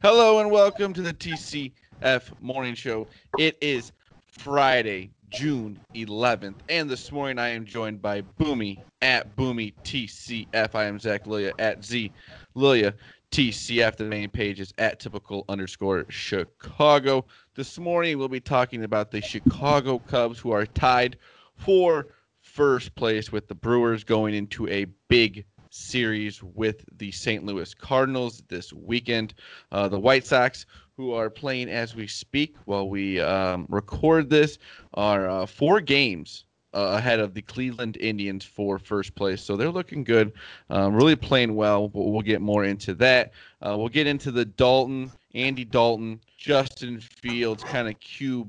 Hello and welcome to the TCF Morning Show. It is Friday, June 11th, and this morning I am joined by Boomy at Boomy TCF. I am Zach Lilia at Z Lilia TCF. The main page is at typical_Chicago. This morning we'll be talking about the Chicago Cubs, who are tied for first place with the Brewers going into a big series with the St. Louis Cardinals this weekend. The White Sox, who are playing as we speak while we record this, are 4 games ahead of the Cleveland Indians for first place. So they're looking good, really playing well, but we'll get more into that. We'll get into the Andy Dalton, Justin Fields kind of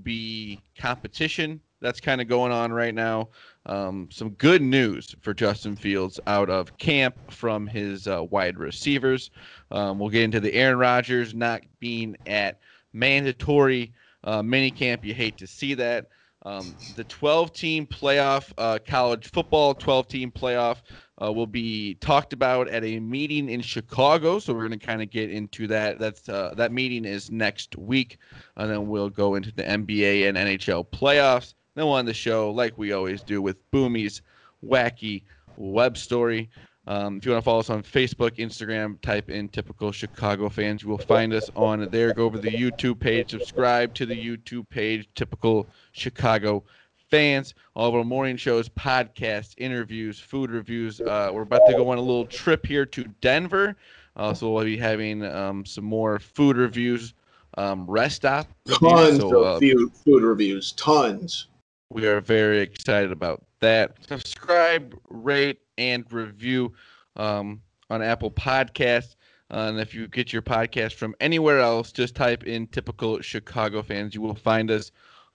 QB competition that's kind of going on right now. Some good news for Justin Fields out of camp from his wide receivers. We'll get into the Aaron Rodgers not being at mandatory mini camp. You hate to see that. The 12-team playoff, college football 12-team playoff, will be talked about at a meeting in Chicago. So we're going to kind of get into that. That meeting is next week, and then we'll go into the NBA and NHL playoffs. Then we'll end the show like we always do with Boomy's wacky web story. If you want to follow us on Facebook, Instagram, type in Typical Chicago Fans. You will find us on there. Go over to the YouTube page. Subscribe to the YouTube page, Typical Chicago Fans. All of our morning shows, podcasts, interviews, food reviews. We're about to go on a little trip here to Denver. So we'll be having some more food reviews, rest stop reviews. Tons of food reviews. Tons. We are very excited about that. Subscribe, rate, and review on Apple Podcasts. And if you get your podcast from anywhere else, just type in Typical Chicago Fans. You will find us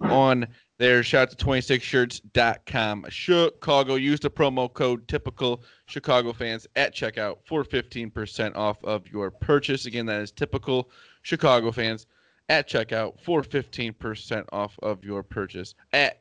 on there. Shout out to 26shirts.com. Chicago. Use the promo code Typical Chicago Fans at checkout for 15% off of your purchase. Again, that is Typical Chicago Fans at checkout for 15% off of your purchase at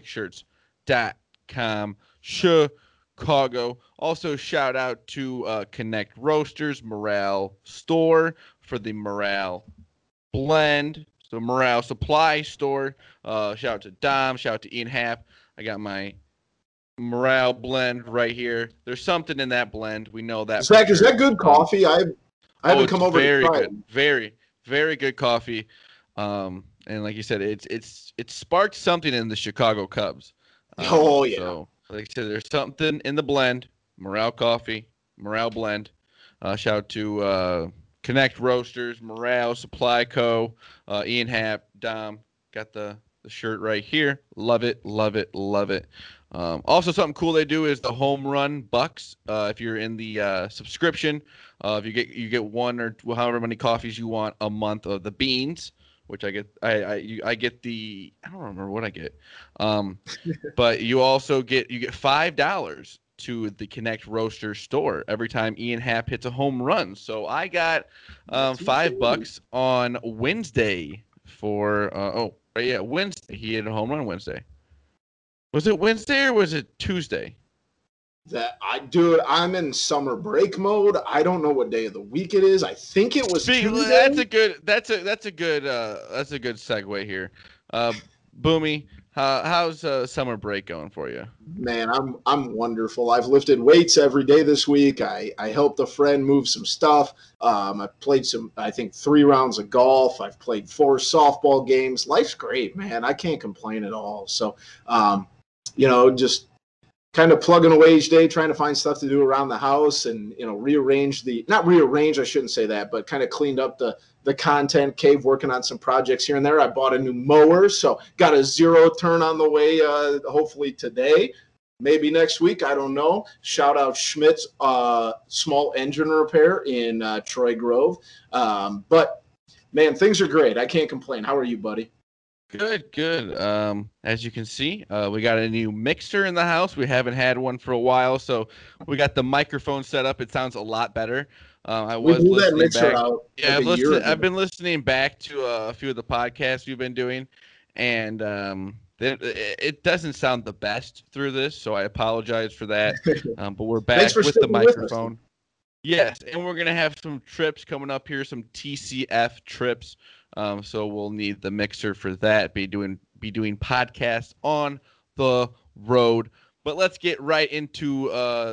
26shirts.com. Chicago. Also, shout out to Connect Roasters, Morale Store for the Morale Blend. So, Morale Supply Store. Shout out to Dom. Shout out to Ian Happ. I got my Morale Blend right here. There's something in that blend. We know that. Zach, is that good coffee? I haven't come over very to try good. Very, very good coffee. And like you said, it sparked something in the Chicago Cubs. Oh yeah. So like I said, there's something in the blend. Morale Coffee, Morale Blend. Shout out to Connect Roasters, Morale Supply Co. Ian Happ, Dom. Got the shirt right here. Love it, love it, love it. Also, something cool they do is the Home Run Bucks. If you're in the subscription, if you get one or however many coffees you want a month of the beans, which I get. I get the, I don't remember what I get, but you also get $5 to the Connect Roaster store every time Ian Happ hits a home run. So I got $5 on Wednesday for Wednesday. He hit a home run Wednesday. Was it Wednesday or was it Tuesday? I'm in summer break mode. I don't know what day of the week it is. I think it was Tuesday. That's a good segue here. Boomy, how's summer break going for you? Man, I'm wonderful. I've lifted weights every day this week. I helped a friend move some stuff. I played I think 3 rounds of golf. I've played 4 softball games. Life's great, man. I can't complain at all. So, just kind of plugging away each day, trying to find stuff to do around the house and, not rearrange, I shouldn't say that, but kind of cleaned up the content cave, working on some projects here and there. I bought a new mower, so got a 0 turn on the way, hopefully today, maybe next week. I don't know. Shout out Schmidt's small engine repair in Troy Grove. But man, things are great. I can't complain. How are you, buddy? Good. As you can see, we got a new mixer in the house. We haven't had one for a while, so we got the microphone set up. It sounds a lot better. I was listening back. Yeah, I've been listening back to a few of the podcasts we've been doing, and it doesn't sound the best through this, so I apologize for that. But we're back with the microphone. Yes, and we're gonna have some trips coming up here, some TCF trips. So we'll need the mixer for that. Be doing podcasts on the road. But let's get right into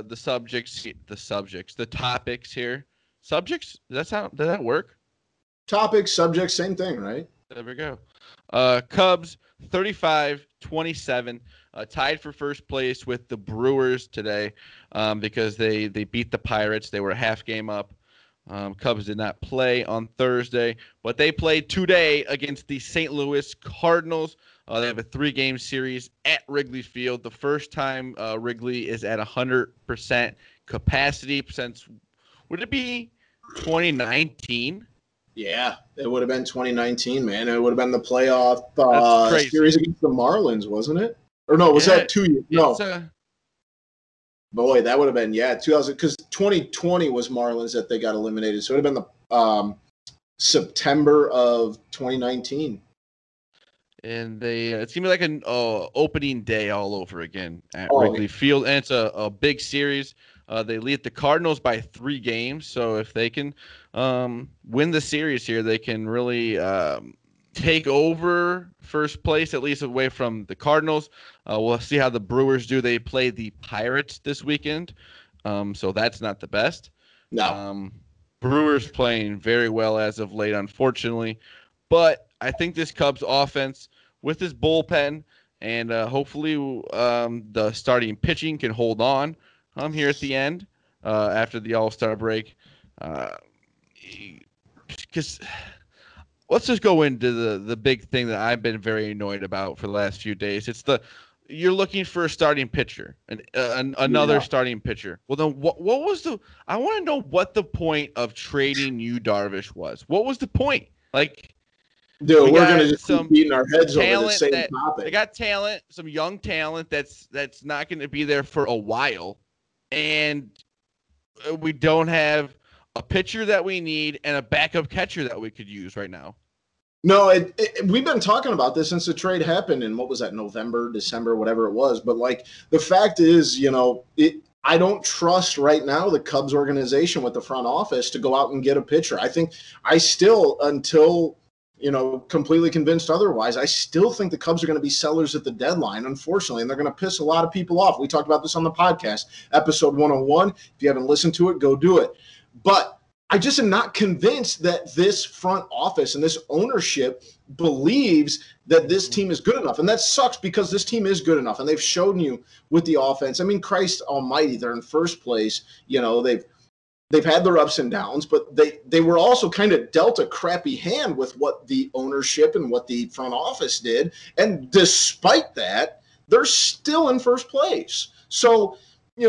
the topics here. Subjects? Does that work? Topic, subject, same thing, right? There we go. Cubs 35-27, tied for first place with the Brewers today because they beat the Pirates. They were a half game up. Cubs did not play on Thursday, but they played today against the St. Louis Cardinals. They have a 3-game series at Wrigley Field. The first time Wrigley is at 100% capacity since, would it be 2019? Yeah, it would have been 2019, man. It would have been the playoff That's crazy. series against the Marlins, wasn't it? Or no, was that 2 years? No. Boy, that would have been, 2000, because 2020 was Marlins that they got eliminated. So it would have been the September of 2019. And it seemed like an opening day all over again at Wrigley Field. And it's a big series. They lead the Cardinals by 3 games. So if they can win the series here, they can really take over first place, at least away from the Cardinals. We'll see how the Brewers do. They play the Pirates this weekend. So that's not the best. No. Brewers playing very well as of late, unfortunately. But I think this Cubs offense with this bullpen and hopefully the starting pitching can hold on here at the end after the All-Star break. Because let's just go into the big thing that I've been very annoyed about for the last few days. It's you're looking for a starting pitcher, another starting pitcher. Well, then what was I want to know what the point of trading Yu Darvish was. What was the point? Like, dude, we're going to just keep beating our heads over the same topic. They got talent, some young talent that's not going to be there for a while. And we don't have a pitcher that we need and a backup catcher that we could use right now. No, we've been talking about this since the trade happened in, what was that, November, December, whatever it was. But, like, the fact is, I don't trust right now the Cubs organization with the front office to go out and get a pitcher. I think I still, until completely convinced otherwise, I still think the Cubs are going to be sellers at the deadline, unfortunately, and they're going to piss a lot of people off. We talked about this on the podcast, episode 101. If you haven't listened to it, go do it. But I just am not convinced that this front office and this ownership believes that this team is good enough. And that sucks because this team is good enough, and they've shown you with the offense. I mean, Christ almighty, they're in first place. They've had their ups and downs, but they were also kind of dealt a crappy hand with what the ownership and what the front office did. And despite that, they're still in first place. So,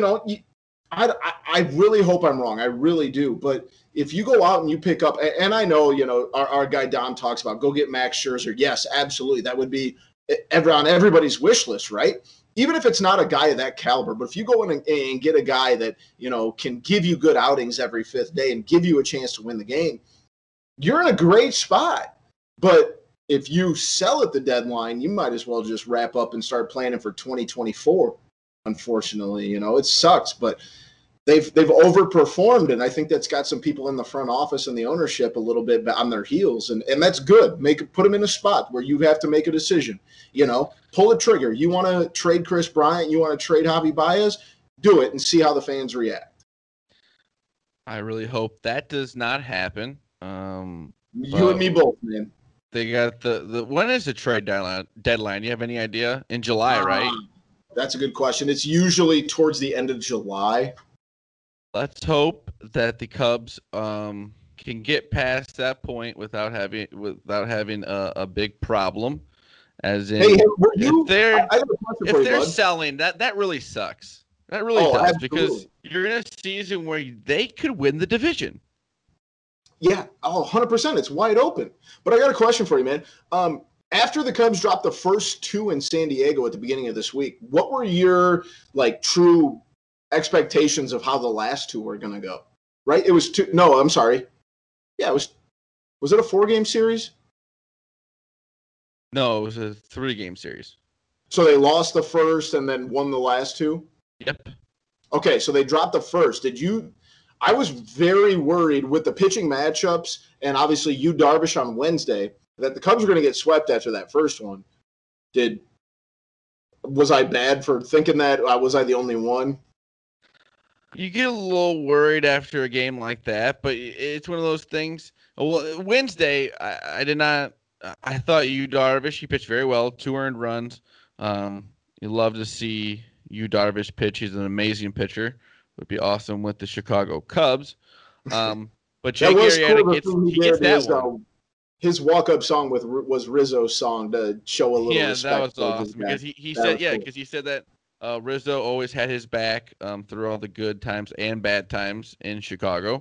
I really hope I'm wrong. I really do. But if you go out and you pick up, and I know, our guy Dom talks about go get Max Scherzer. Yes, absolutely. That would be on everybody's wish list, right? Even if it's not a guy of that caliber, but if you go in and get a guy that, can give you good outings every 5th day and give you a chance to win the game, you're in a great spot. But if you sell at the deadline, you might as well just wrap up and start planning for 2024. Unfortunately, it sucks, but they've overperformed, and I think that's got some people in the front office and the ownership a little bit on their heels, and that's good. Put them in a spot where you have to make a decision. Pull a trigger. You want to trade Chris Bryant, you want to trade Javi Baez, do it and see how the fans react. I really hope that does not happen. You and me both, man. They got the when is the trade deadline? You have any idea? In July, right? That's a good question. It's usually towards the end of July. Let's hope that the Cubs can get past that point without having a big problem. As in, if they're selling, that really sucks. That really does, absolutely. Because you're in a season where they could win the division. Yeah, 100%. It's wide open. But I got a question for you, man. After the Cubs dropped the first 2 in San Diego at the beginning of this week, what were your true expectations of how the last 2 were going to go? Right? It was 2. No, I'm sorry. Yeah, it was. Was it a 4-game series? No, it was a 3-game series. So they lost the first and then won the last 2? Yep. Okay, so they dropped the first. Did you? I was very worried with the pitching matchups and obviously Yu Darvish on Wednesday that the Cubs were going to get swept after that first one. Was I bad for thinking that? Was I the only one? You get a little worried after a game like that, but it's one of those things. Well, Wednesday, I did not. I thought Yu Darvish, he pitched very well, 2 earned runs. You love to see Yu Darvish pitch. He's an amazing pitcher. It would be awesome with the Chicago Cubs. But Jake Arrieta gets that one. His walk-up song was Rizzo's song to show a little respect. Yeah, that was awesome because he said because he said that Rizzo always had his back through all the good times and bad times in Chicago.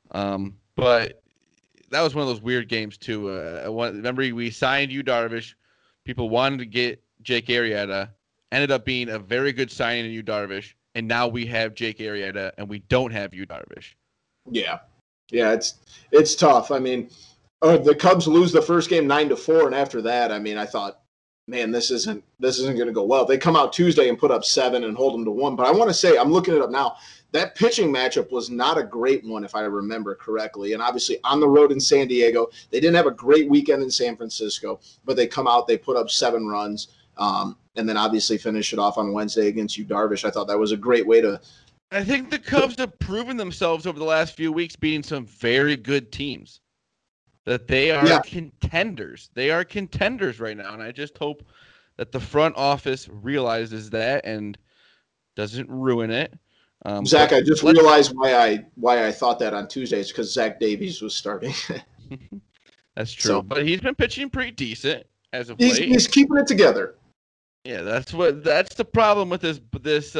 But that was one of those weird games too. Remember we signed Yu Darvish. People wanted to get Jake Arrieta. Ended up being a very good signing in Yu Darvish, and now we have Jake Arrieta, and we don't have Yu Darvish. Yeah, it's tough. I mean. The Cubs lose the first game 9-4, and after that, I mean, I thought, man, this isn't going to go well. They come out Tuesday and put up 7 and hold them to 1. But I want to say, I'm looking it up now. That pitching matchup was not a great one, if I remember correctly. And obviously, on the road in San Diego, they didn't have a great weekend in San Francisco, but they come out, they put up 7 runs, and then obviously finish it off on Wednesday against Yu Darvish. I thought that was a great way to. I think the Cubs have proven themselves over the last few weeks, beating some very good teams. That they are contenders. They are contenders right now, and I just hope that the front office realizes that and doesn't ruin it. Zach, I just realized why I thought that on Tuesdays because Zach Davies was starting. That's true, so, but he's been pitching pretty decent as of late. He's keeping it together. Yeah, that's the problem with this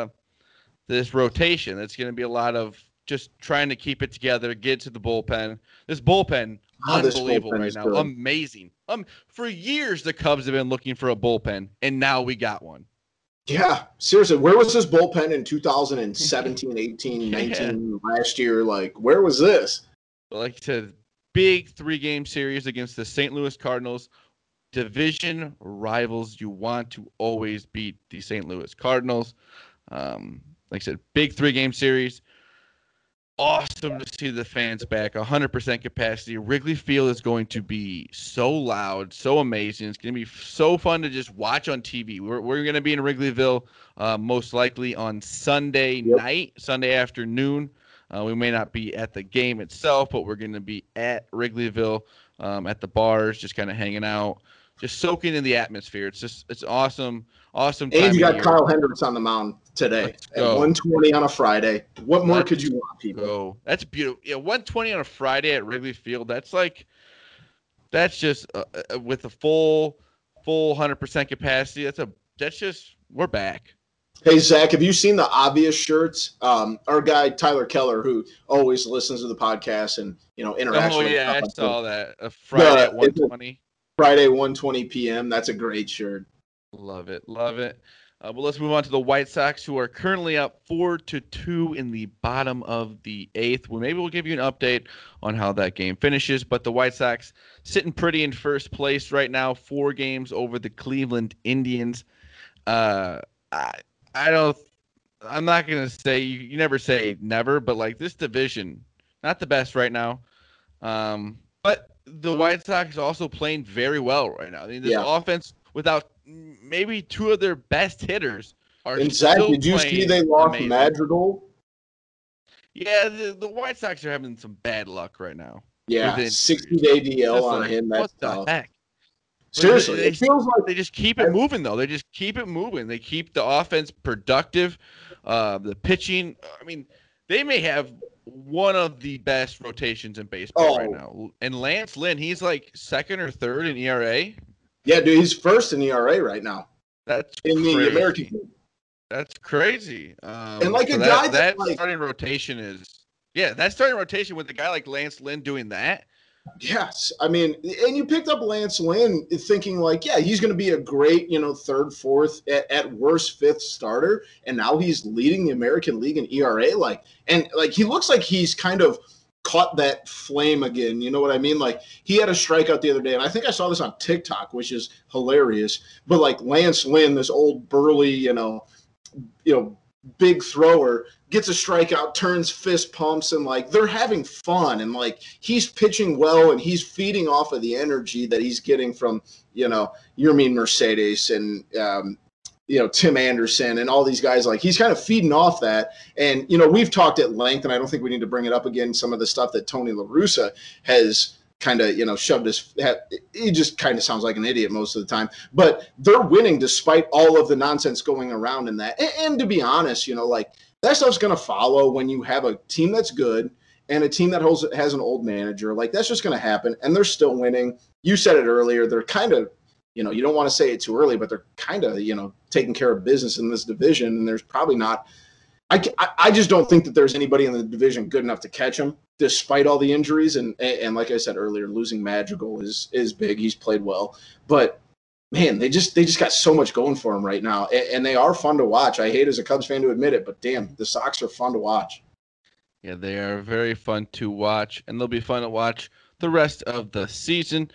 rotation. It's going to be a lot of just trying to keep it together, get to the bullpen. This bullpen. Unbelievable right now. Good. Amazing. For years, the Cubs have been looking for a bullpen, and now we got one. Yeah, seriously. Where was this bullpen in 2017, 18, 19, last year? Like, where was this? Like I said, big 3-game series against the St. Louis Cardinals. Division rivals. You want to always beat the St. Louis Cardinals. Like I said, big 3-game series. Awesome to see the fans back, 100% capacity. Wrigley Field is going to be so loud, so amazing. It's going to be so fun to just watch on TV. We're going to be in Wrigleyville most likely on Sunday night, Sunday afternoon. We may not be at the game itself, but we're going to be at Wrigleyville at the bars, just kind of hanging out, just soaking in the atmosphere. It's awesome. Awesome time. And you got Kyle Hendricks on the mound today at 1:20 on a Friday. What more could you want, people? That's beautiful. Yeah, 1:20 on a Friday at Wrigley Field. That's just with the full 100% capacity. That's just we're back. Hey Zach, have you seen the Obvious shirts? Our guy Tyler Keller, who always listens to the podcast and interacts. Oh yeah, I saw that. Friday at 1:20. Friday 1:20 p.m. That's a great shirt. Love it. Well, let's move on to the White Sox, who are currently up 4-2 in the bottom of the 8th. Well, maybe we'll give you an update on how that game finishes. But the White Sox sitting pretty in first place right now, 4 games over the Cleveland Indians. I'm not gonna say you never say never, but like this division, not the best right now. But the White Sox are also playing very well right now. I mean, this offense without maybe 2 of their best hitters are still did you see they lost amazing. Madrigal? Yeah, the White Sox are having some bad luck right now. Yeah, 60-day DL on him. That's what the heck? Seriously, it feels like they just keep it moving, though. They just keep it moving. They keep the offense productive. The pitching, I mean, they may have one of the best rotations in baseball right now. And Lance Lynn, he's like 2nd or 3rd in ERA. Yeah, dude, he's 1st in ERA right now. That's in crazy. The American League. That's crazy. And like a guy that starting rotation is that starting rotation with a guy like Lance Lynn doing that. Yes, I mean, and you picked up Lance Lynn thinking like, he's going to be a great, 3rd, 4th, at worst 5th starter, and now he's leading the American League in ERA. And he looks like he's kind of caught that flame again. You know what I mean? Like he had a strikeout the other day, and I think I saw this on TikTok, which is hilarious. But like Lance Lynn, this old burly, big thrower, gets a strikeout, turns fist pumps, and like they're having fun, and like he's pitching well, and he's feeding off of the energy that he's getting from Yermin Mercedes and Tim Anderson and all these guys. Like he's kind of feeding off that, and we've talked at length, and I don't think we need to bring it up again. Some of the stuff that Tony La Russa has kind of shoved his head. He just kind of sounds like an idiot most of the time, but they're winning despite all of the nonsense going around in that. And to be honest, like that stuff's going to follow when you have a team that's good and a team that has an old manager. Like that's just going to happen, and they're still winning. You said it earlier, they're kind of you don't want to say it too early, but they're kind of taking care of business in this division, and there's probably not. I just don't think that there's anybody in the division good enough to catch them, despite all the injuries. And like I said earlier, losing Madrigal is big. He's played well, but man, they just got so much going for them right now, and they are fun to watch. I hate as a Cubs fan to admit it, but damn, the Sox are fun to watch. Yeah, they are very fun to watch, and they'll be fun to watch the rest of the season.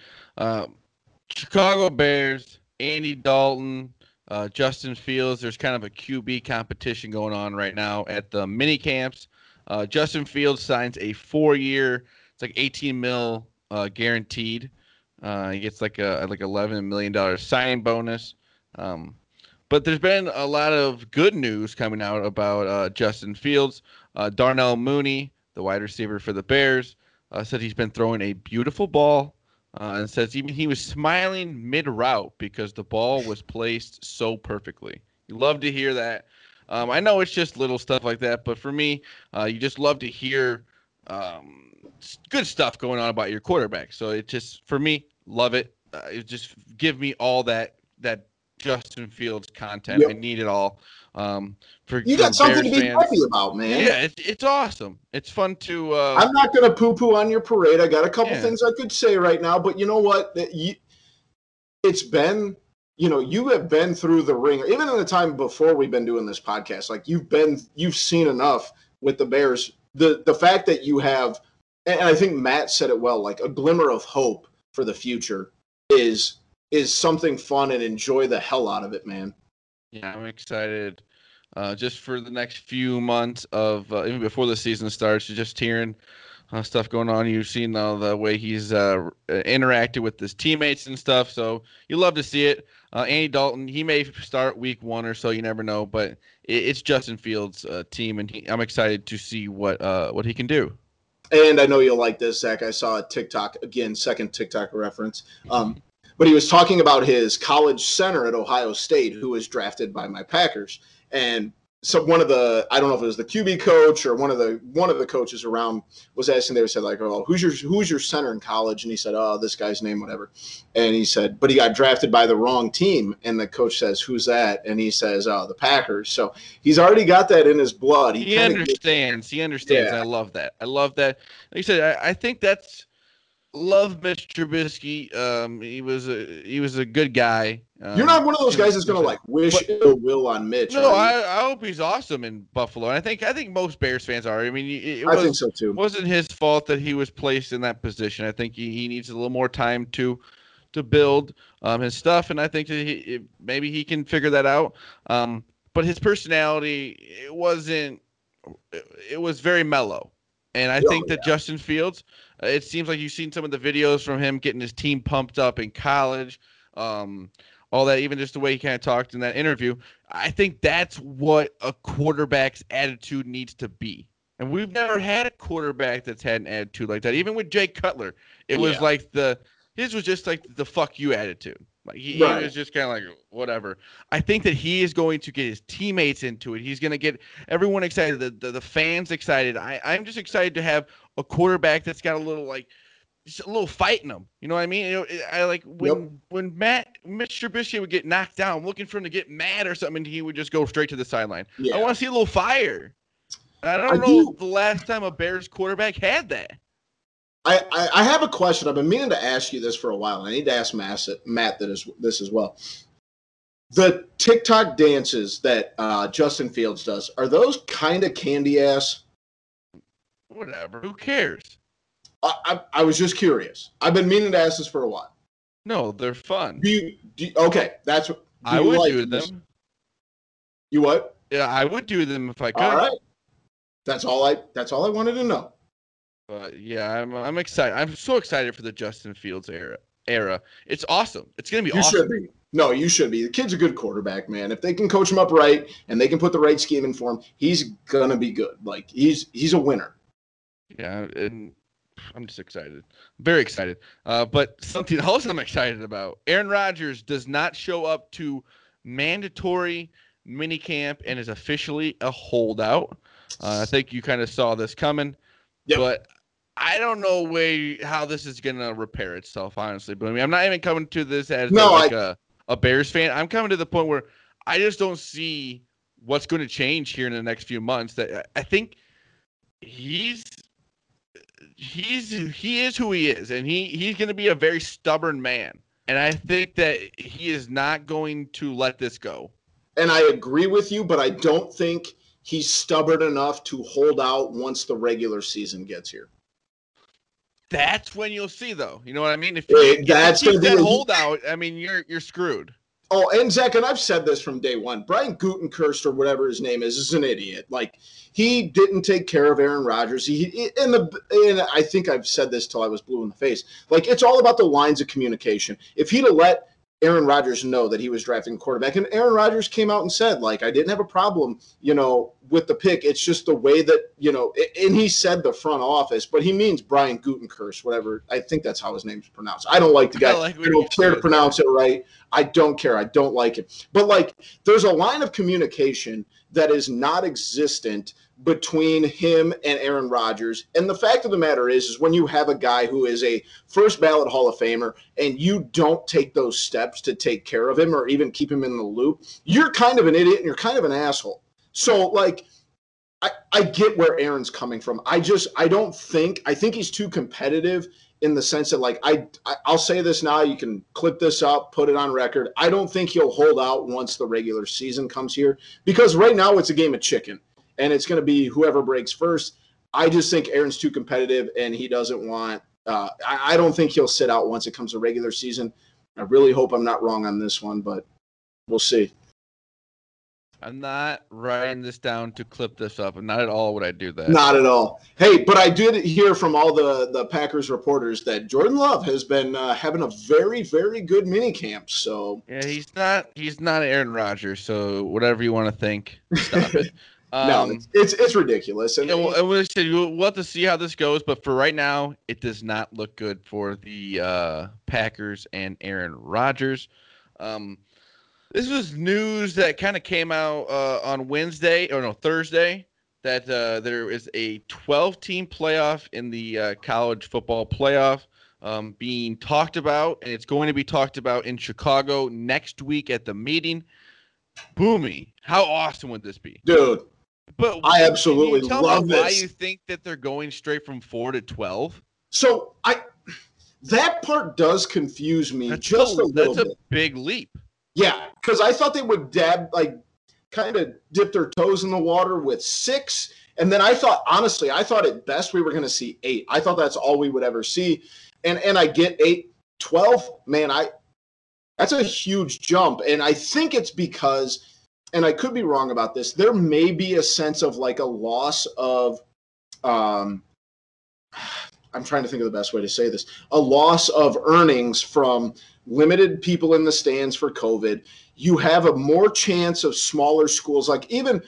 Chicago Bears, Andy Dalton, Justin Fields. There's kind of a QB competition going on right now at the mini camps. Justin Fields signs a 4-year, it's like $18 million guaranteed. He gets like $11 million signing bonus. But there's been a lot of good news coming out about Justin Fields. Darnell Mooney, the wide receiver for the Bears, said he's been throwing a beautiful ball. And says even he was smiling mid-route because the ball was placed so perfectly. You love to hear that. I know it's just little stuff like that, but for me, you just love to hear good stuff going on about your quarterback. So it just, for me, love it. It just give me all that Justin Fields content. Yep. I need it all. You got something to be happy about, man. Yeah, it's awesome. It's fun to. I'm not going to poo-poo on your parade. I got a couple things I could say right now, but you know what? It's been, you have been through the ringer. Even in the time before we've been doing this podcast, like you've seen enough with the Bears. The fact that you have, and I think Matt said it well, like a glimmer of hope for the future is something fun, and enjoy the hell out of it, man. Yeah, I'm excited just for the next few months of even before the season starts, just hearing stuff going on. You've seen the way he's interacted with his teammates and stuff, so you love to see it. Andy Dalton, he may start week 1 or so, you never know, but it's Justin Fields' team, and I'm excited to see what he can do. And I know you'll like this, Zach. I saw a TikTok, again, second TikTok reference. But he was talking about his college center at Ohio State, who was drafted by my Packers. And so one of the, I don't know if it was the QB coach or one of the coaches around was asking, they said like, oh, who's your center in college? And he said, oh, this guy's name, whatever. And he said, but he got drafted by the wrong team. And the coach says, who's that? And he says, oh, the Packers. So he's already got that in his blood. He understands. He understands. Yeah. I love that. Like you said, I think that's, love Mitch Trubisky. He was a good guy. You're not one of those guys that's gonna like wish ill will on Mitch. No, I hope he's awesome in Buffalo. And I think most Bears fans are. I mean, I think so too. It wasn't his fault that he was placed in that position. I think he needs a little more time to build his stuff, and I think that maybe he can figure that out. But his personality, it was very mellow. And I think that Justin Fields, it seems like you've seen some of the videos from him getting his team pumped up in college, all that, even just the way he kind of talked in that interview. I think that's what a quarterback's attitude needs to be. And we've never had a quarterback that's had an attitude like that. Even with Jay Cutler, it was like his was just like the fuck you attitude. Like he was just kind of like whatever. I think that he is going to get his teammates into it. He's going to get everyone excited, the fans excited. I'm just excited to have a quarterback that's got a little just a little fight in him. You know what I mean? I like when Mitch Trubisky would get knocked down, I'm looking for him to get mad or something, and he would just go straight to the sideline. Yeah. I want to see a little fire. I don't know the last time a Bears quarterback had that. I have a question. I've been meaning to ask you this for a while. I need to ask Matt this as well. The TikTok dances that Justin Fields does, are those kind of candy ass? Whatever. Who cares? I was just curious. I've been meaning to ask this for a while. No, they're fun. Okay, that's what I would do them. You what? Yeah, I would do them if I could. All right. That's all I wanted to know. But yeah, I'm excited. I'm so excited for the Justin Fields era. It's awesome. It's gonna be You awesome. should be. No, you should be. The kid's a good quarterback, man. If they can coach him up right and they can put the right scheme in for him, he's gonna be good. Like he's a winner. Yeah, and I'm just excited. Very excited. But something else I'm excited about. Aaron Rodgers does not show up to mandatory minicamp and is officially a holdout. I think you kind of saw this coming. Yep. But I don't know how this is gonna repair itself, honestly. But I mean, I'm not even coming to this as a Bears fan. I'm coming to the point where I just don't see what's going to change here in the next few months. That I think he is who he is, and he's going to be a very stubborn man. And I think that he is not going to let this go. And I agree with you, but I don't think he's stubborn enough to hold out once the regular season gets here. That's when you'll see, though. You know what I mean? If that's going to be that holdout, I mean, you're screwed. Oh, and Zach, and I've said this from day one. Brian Gutekunst, or whatever his name is an idiot. Like, he didn't take care of Aaron Rodgers. And I think I've said this till I was blue in the face. Like, it's all about the lines of communication. If he'd have let Aaron Rodgers know that he was drafting a quarterback, and Aaron Rodgers came out and said, like, I didn't have a problem, with the pick. It's just the way that, and he said the front office, but he means Brian Gutekunst, whatever. I think that's how his name's pronounced. I don't like the guy. I don't care to pronounce it right. I don't care. I don't like it. But, like, there's a line of communication that is not existent between him and Aaron Rodgers. And the fact of the matter is when you have a guy who is a first ballot Hall of Famer and you don't take those steps to take care of him or even keep him in the loop, you're kind of an idiot and you're kind of an asshole. So, like, I get where Aaron's coming from. I think he's too competitive in the sense that, like, I'll say this now, you can clip this up, put it on record. I don't think he'll hold out once the regular season comes here because right now it's a game of chicken and it's going to be whoever breaks first. I just think Aaron's too competitive and he doesn't want I don't think he'll sit out once it comes to regular season. I really hope I'm not wrong on this one, but we'll see. I'm not writing this down to clip this up, and not at all would I do that. Not at all. Hey, but I did hear from all the Packers reporters that Jordan Love has been having a very, very good minicamp. So yeah, he's not Aaron Rodgers. So whatever you want to think, stop it. No, it's ridiculous. And we'll have to see how this goes, but for right now, it does not look good for the Packers and Aaron Rodgers. This was news that kind of came out on Thursday, that there is a 12-team playoff in the college football playoff being talked about, and it's going to be talked about in Chicago next week at the meeting. Boomy, how awesome would this be? Dude, but I absolutely love this. Why you think that they're going straight from 4 to 12? So that part does confuse me just a little bit. That's a big leap. Yeah, because I thought they would kind of dip their toes in the water with 6. And then I thought at best we were going to see 8. I thought that's all we would ever see. And I get 8, 12. Man, that's a huge jump. And I think it's because, and I could be wrong about this, there may be a sense of like a loss of, I'm trying to think of the best way to say this, a loss of earnings from limited people in the stands for COVID. You have a more chance of smaller schools. Like even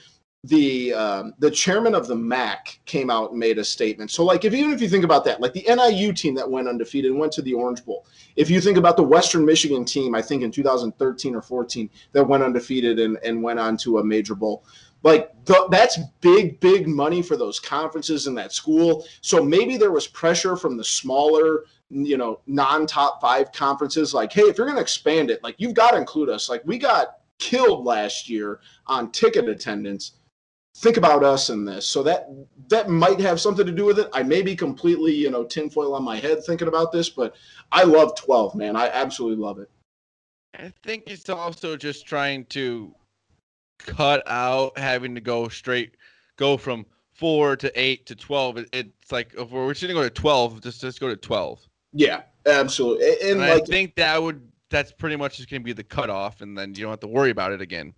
the chairman of the MAC came out and made a statement. So like even if you think about that, like the NIU team that went undefeated and went to the Orange Bowl. If you think about the Western Michigan team, I think in 2013 or 14 that went undefeated and went on to a major bowl. Like that's big money for those conferences in that school. So maybe there was pressure from the smaller, non-top 5 conferences. Like, hey, if you're going to expand it, like you've got to include us. Like we got killed last year on ticket attendance. Think about us in this. So that might have something to do with it. I may be completely, tinfoil on my head thinking about this, but I love 12, man. I absolutely love it. I think it's also just trying to cut out having to go from 4 to 8 to 12. It's like if we're just going to go to 12, just go to 12. Yeah, absolutely. And I think that's pretty much just going to be the cutoff, and then you don't have to worry about it again.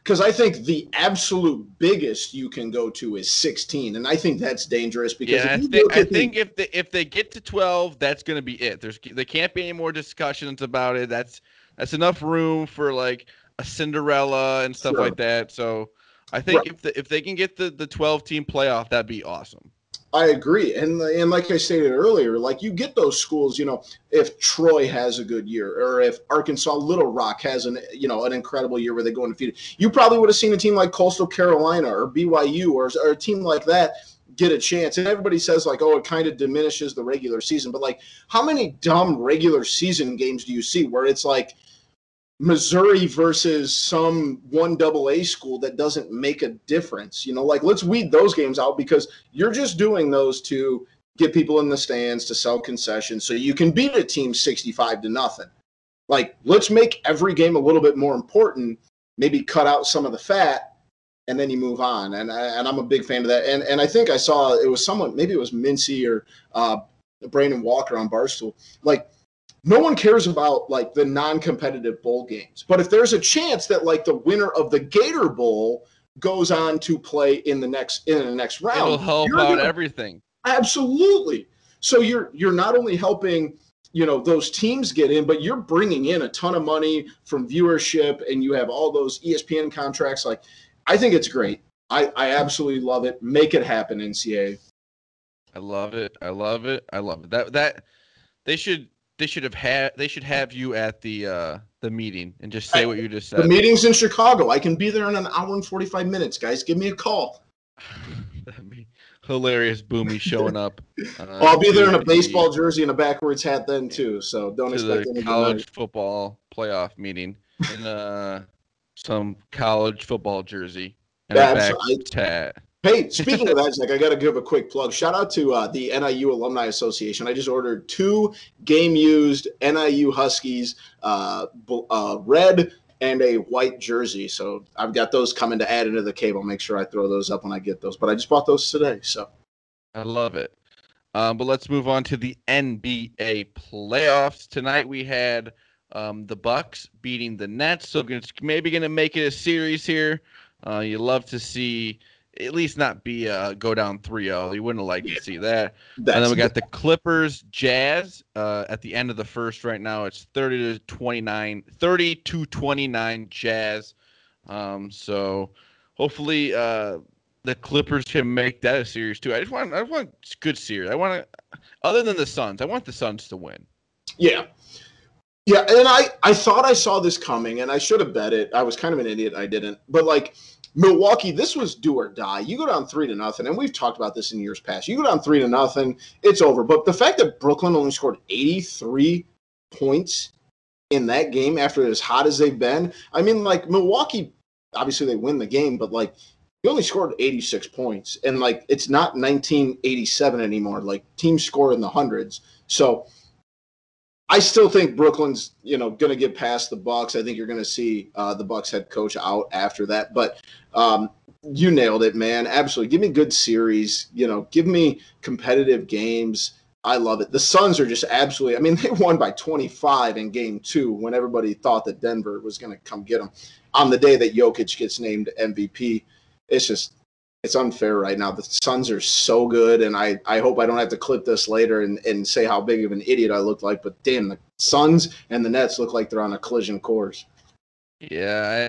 Because I think the absolute biggest you can go to is 16, and I think that's dangerous because Yeah, if you look I at think if they get to 12, that's going to be it. There can't be any more discussions about it. That's enough room for like a Cinderella and stuff sure, like that. So I right. think if they can get the 12 team playoff, that'd be awesome. I agree, and like I stated earlier, like you get those schools, if Troy has a good year, or if Arkansas Little Rock has an incredible year where they go undefeated, you probably would have seen a team like Coastal Carolina or BYU or a team like that get a chance. And everybody says like, oh, it kind of diminishes the regular season, but like, how many dumb regular season games do you see where it's like Missouri versus some 1AA school that doesn't make a difference? Like let's weed those games out because you're just doing those to get people in the stands to sell concessions so you can beat a team 65-0. Like let's make every game a little bit more important, maybe cut out some of the fat, and then you move on. And I'm a big fan of that. And I think I saw it was someone, maybe it was Mincy or Brandon Walker on Barstool, like no one cares about like the non-competitive bowl games. But if there's a chance that like the winner of the Gator Bowl goes on to play in the next round, It'll help out everything. Absolutely. So you're not only helping those teams get in, but you're bringing in a ton of money from viewership, and you have all those ESPN contracts. Like, I think it's great. I absolutely love it. Make it happen, NCAA. I love it. I love it. I love it. That they should have you at the meeting and just say what you just said. The meeting's in Chicago. I can be there in an hour and 45 minutes, guys. Give me a call. That'd be hilarious. Boomy showing up. I'll be there in a baseball jersey and a backwards hat then too. So don't expect the college football playoff meeting in some college football jersey and a backwards hat. Hey, speaking of that, Zach, I got to give a quick plug. Shout out to the NIU Alumni Association. I just ordered 2 game-used NIU Huskies, red and a white jersey. So I've got those coming to add into the cable. I'll make sure I throw those up when I get those. But I just bought those today. So I love it. But let's move on to the NBA playoffs. Tonight we had the Bucks beating the Nets. So it's maybe going to make it a series here. You love to see at least not be go down 3-0. You wouldn't like to see that. And then we got the Clippers Jazz at the end of the first. Right now it's 30-29 Jazz. So hopefully the Clippers can make that a series too. I want a good series. I want to, other than the Suns, I want the Suns to win. Yeah. Yeah, and I thought I saw this coming, and I should have bet it. I was kind of an idiot. I didn't. But like Milwaukee, this was do or die. You go down 3-0, and we've talked about this in years past. You go down 3-0, it's over. But the fact that Brooklyn only scored 83 points in that game after as hot as they've been, I mean, like Milwaukee, obviously they win the game, but like he only scored 86 points, and like it's not 1987 anymore. Like teams score in the hundreds, so. I still think Brooklyn's, going to get past the Bucks. I think you're going to see the Bucks head coach out after that. But you nailed it, man. Absolutely. Give me good series. Give me competitive games. I love it. The Suns are just absolutely – I mean, they won by 25 in Game 2 when everybody thought that Denver was going to come get them. On the day that Jokic gets named MVP, it's just – it's unfair right now. The Suns are so good, and I hope I don't have to clip this later and say how big of an idiot I look like, but damn, the Suns and the Nets look like they're on a collision course. Yeah,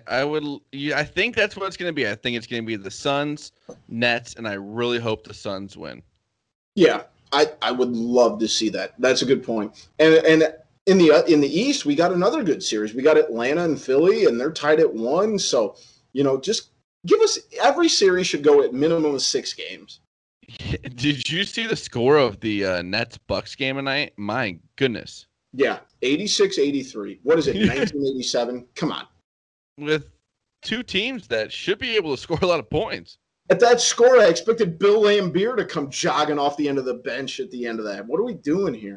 I think that's what it's going to be. I think it's going to be the Suns, Nets, and I really hope the Suns win. Yeah, I would love to see that. That's a good point. And in the East, we got another good series. We got Atlanta and Philly, and they're tied at 1. So, just give us every series should go at minimum of 6 games. Did you see the score of the Nets Bucks game tonight? My goodness. Yeah, 86-83. What is it, 1987? Come on. With 2 teams that should be able to score a lot of points. At that score, I expected Bill Laimbeer to come jogging off the end of the bench at the end of that. What are we doing here?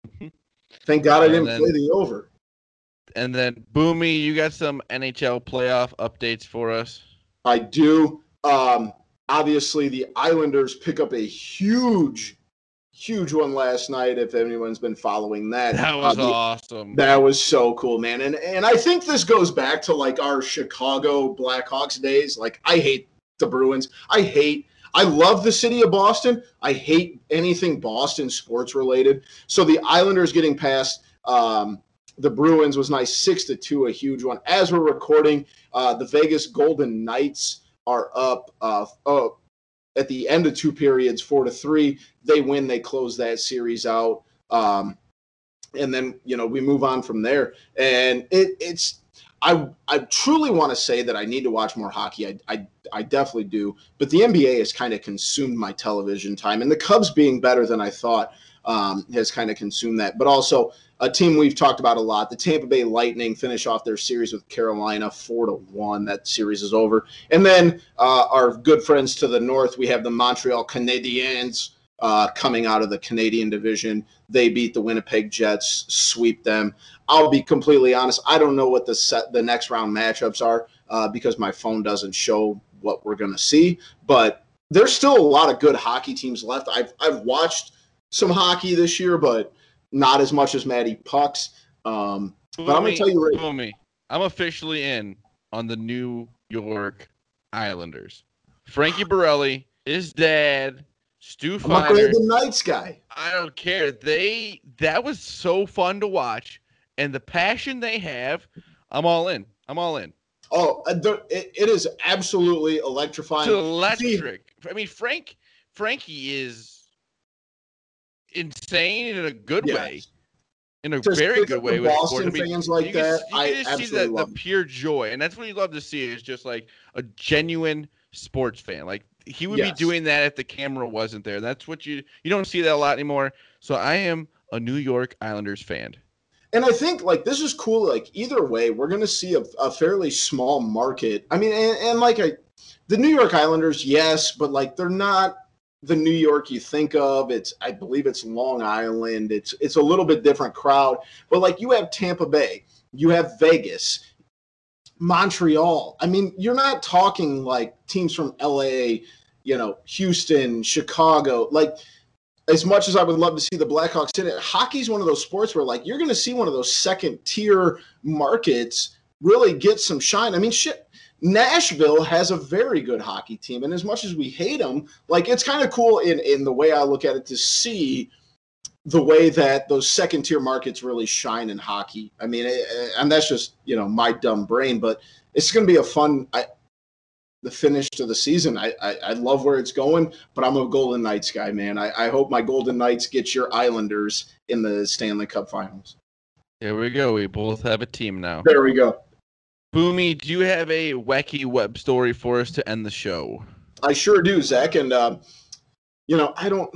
Thank God I didn't play the over. And then, Boomy, you got some NHL playoff updates for us? I do. Obviously, the Islanders pick up a huge huge one last night. If anyone's been following that, That was awesome. That was so cool, man. And I think this goes back to like our Chicago Blackhawks days. Like, I hate the Bruins. I love the city of Boston. I hate anything Boston sports related. So the Islanders getting past the Bruins was nice, 6-2, a huge one. As we're recording, the Vegas Golden Knights are up at the end of two periods, 4-3. They win. They close that series out. And then, we move on from there. And I truly want to say that I need to watch more hockey. I definitely do. But the NBA has kind of consumed my television time. And the Cubs being better than I thought has kind of consumed that. But also a team we've talked about a lot, the Tampa Bay Lightning finish off their series with Carolina 4-1. That series is over. And then our good friends to the north, we have the Montreal Canadiens coming out of the Canadian division. They beat the Winnipeg Jets, sweep them. I'll be completely honest. I don't know what the next round matchups are because my phone doesn't show what we're going to see. But there's still a lot of good hockey teams left. I've watched some hockey this year, but not as much as Matty Pucks. But I'm going to tell you right. I'm officially in on the New York Islanders. Frankie Borelli, his dad, Stu Feiner. I'm a Golden Knights guy. I don't care. That was so fun to watch, and the passion they have, I'm all in. Oh, it is absolutely electrifying. It's electric. I mean, Frankie is insane in a good way. In a very good way. With Boston fans like that, I absolutely see the pure joy, and that's what you love to see. Is just like a genuine sports fan. Like he would be doing that if the camera wasn't there. That's what you don't see that a lot anymore. So I am a New York Islanders fan. And I think like this is cool. Like either way, we're going to see a fairly small market. I mean, and like the New York Islanders, yes, but like they're not the New York you think of. I believe it's Long Island. It's a little bit different crowd. But like you have Tampa Bay, you have Vegas, Montreal. I mean, you're not talking like teams from LA, Houston, Chicago. Like as much as I would love to see the Blackhawks in it, hockey's one of those sports where like you're going to see one of those second tier markets really get some shine. I mean, shit. Nashville has a very good hockey team, and as much as we hate them, like it's kind of cool in the way I look at it to see the way that those second tier markets really shine in hockey. I mean, and that's just my dumb brain, but it's going to be a fun the finish to the season. I love where it's going, but I'm a Golden Knights guy, man. I hope my Golden Knights get your Islanders in the Stanley Cup Finals. There we go. We both have a team now. There we go. Boomy, do you have a wacky web story for us to end the show? I sure do, Zach. And, I don't.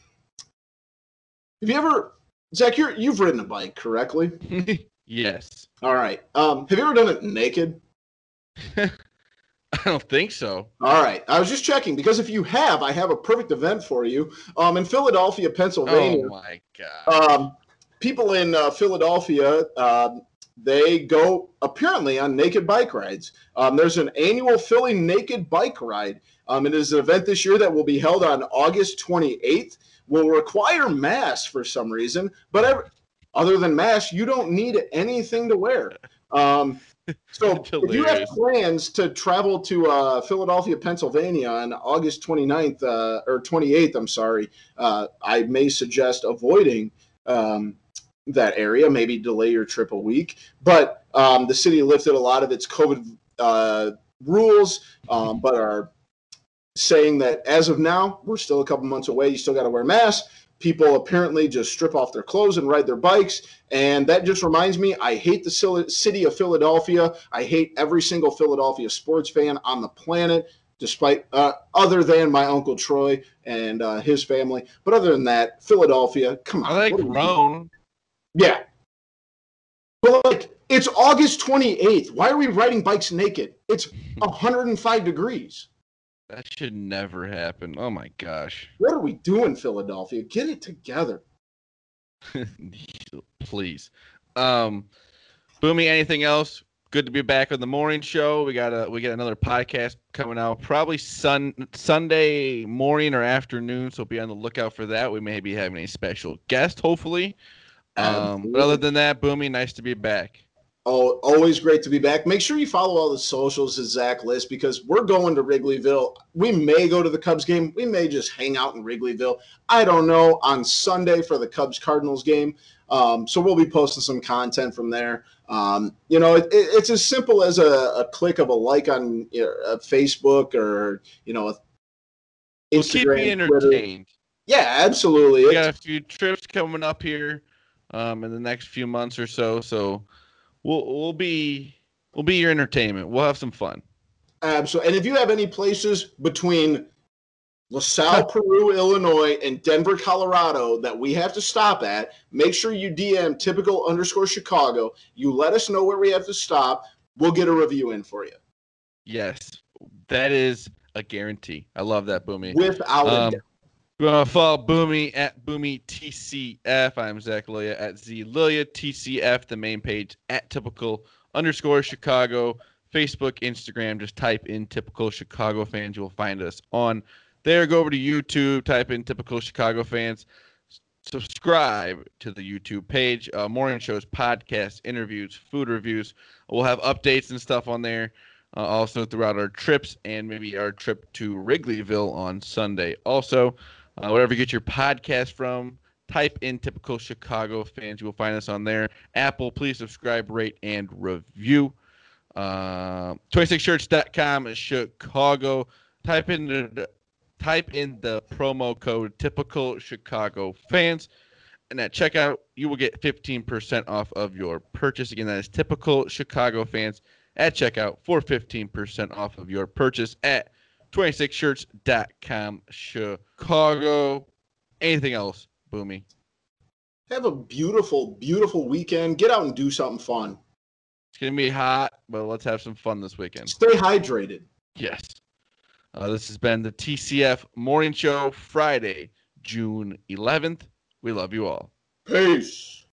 Have you ever, Zach, you've ridden a bike, correctly? Yes. All right. Have you ever done it naked? I don't think so. All right. I was just checking because if you have, I have a perfect event for you. In Philadelphia, Pennsylvania. Oh, my God. People in Philadelphia, they go apparently on naked bike rides. There's an annual Philly Naked Bike Ride. It is an event this year that will be held on August 28th. Will require masks for some reason, but other than masks, you don't need anything to wear. So if you have plans to travel to Philadelphia, Pennsylvania on August 29th or 28th, I'm sorry, I may suggest avoiding that area, maybe delay your trip a week. But the city lifted a lot of its COVID rules, but are saying that as of now, we're still a couple months away. You still got to wear masks. People apparently just strip off their clothes and ride their bikes. And that just reminds me, I hate the city of Philadelphia. I hate every single Philadelphia sports fan on the planet, despite other than my Uncle Troy and his family. But other than that, Philadelphia, come on. I like Rome. Yeah. But like, it's August 28th. Why are we riding bikes naked? It's 105 degrees. That should never happen. Oh, my gosh. What are we doing, Philadelphia? Get it together. Please. Boomy, anything else? Good to be back on the morning show. We got another podcast coming out probably Sunday morning or afternoon, so be on the lookout for that. We may be having a special guest, hopefully. But other than that, Boomy, nice to be back. Oh, always great to be back. Make sure you follow all the socials as Zach lists because we're going to Wrigleyville. We may go to the Cubs game. We may just hang out in Wrigleyville. I don't know, on Sunday for the Cubs-Cardinals game. So we'll be posting some content from there. It's as simple as a click of a like on Facebook or, Instagram, we'll keep you entertained. Twitter. Yeah, absolutely. We got a few trips coming up here in the next few months or so. So we'll be your entertainment. We'll have some fun. Absolutely. And if you have any places between LaSalle, Peru, Illinois, and Denver, Colorado that we have to stop at, make sure you DM typical_Chicago. You let us know where we have to stop. We'll get a review in for you. Yes, that is a guarantee. I love that, Boomy. Without a doubt. You want to follow Boomy at BoomyTCF. I'm Zach Lilia at ZLilia TCF, the main page at typical_Chicago. Facebook, Instagram, just type in Typical Chicago Fans. You'll find us on there. Go over to YouTube, type in Typical Chicago Fans. Subscribe to the YouTube page. Morning shows, podcasts, interviews, food reviews. We'll have updates and stuff on there. Also throughout our trips and maybe our trip to Wrigleyville on Sunday. Also, wherever you get your podcast from, type in Typical Chicago Fans. You will find us on there. Apple, please subscribe, rate, and review. 26shirts.com is Chicago. Type in the promo code Typical Chicago Fans. And at checkout, you will get 15% off of your purchase. Again, that is Typical Chicago Fans at checkout for 15% off of your purchase at 26shirts.com Chicago. Anything else, Boomy? Have a beautiful, beautiful weekend. Get out and do something fun. It's going to be hot, but let's have some fun this weekend. Stay hydrated. Yes. This has been the TCF Morning Show, Friday, June 11th. We love you all. Peace.